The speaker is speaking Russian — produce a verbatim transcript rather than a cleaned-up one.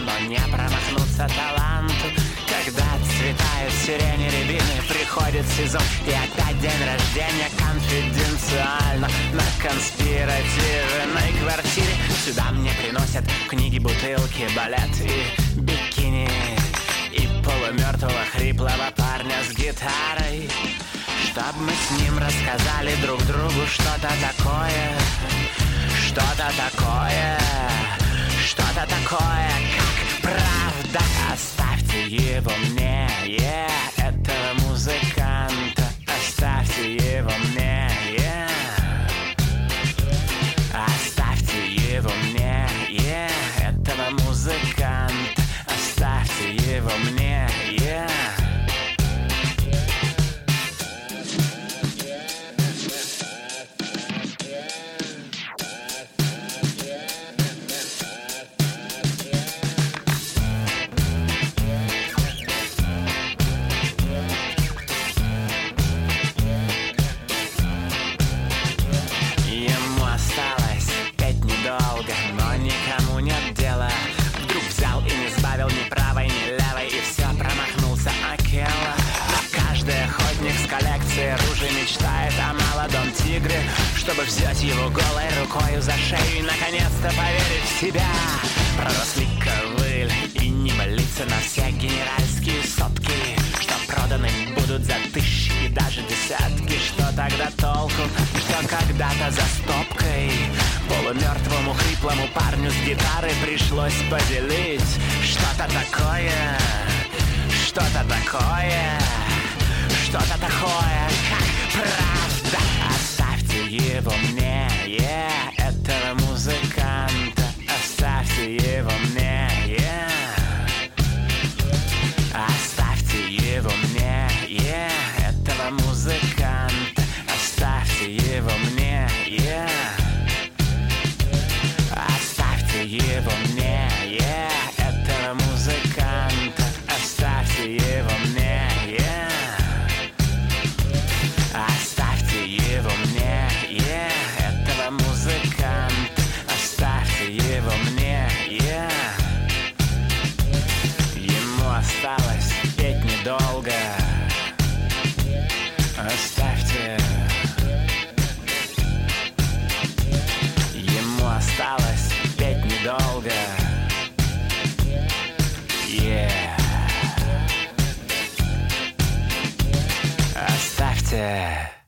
но не промахнуться таланту. Когда цветают сирени, рябины, приходит сезон, и опять день рождения конфиденциально на конспиративной квартире. Сюда мне приносят книги, бутылки, балет и бикини, и полумертвого хриплого парня с гитарой, чтоб мы с ним рассказали друг другу что-то такое, что-то такое, что-то такое, как правда. Оставьте его мне, yeah, этого музыканта. Оставьте его мне, yeah. Оставьте его мне, yeah, этого музыканта. Оставьте его мне, yeah. Долго, но никому нет дела. Вдруг взял и не сбавил ни правой, ни левой, и все, промахнулся Акела. Каждый охотник с коллекцией ружей мечтает о молодом тигре, чтобы взять его голой рукою за шею и наконец-то поверить в себя. Проросли ковыль и не молиться на все генеральские сотки, что проданы будут за тысячи и даже десятки. Что тогда толку, что когда-то за стопкой полумертвому хриплому парню с гитарой пришлось поделить что-то такое, что-то такое, что-то такое, как правда. Оставьте его мне, yeah, этого музыканта. Оставьте его мне, yeah. Оставьте его мне, yeah, этого музыканта. Оставьте его мне, yeah. Оставьте его мне, yeah, этого музыканта. Оставьте его мне, yeah. Оставьте его мне, yeah, этого музыканта. Оставьте его мне, yeah. Ему осталось петь недолго. Оставьте. Ему осталось петь недолго. Yeah. Оставьте.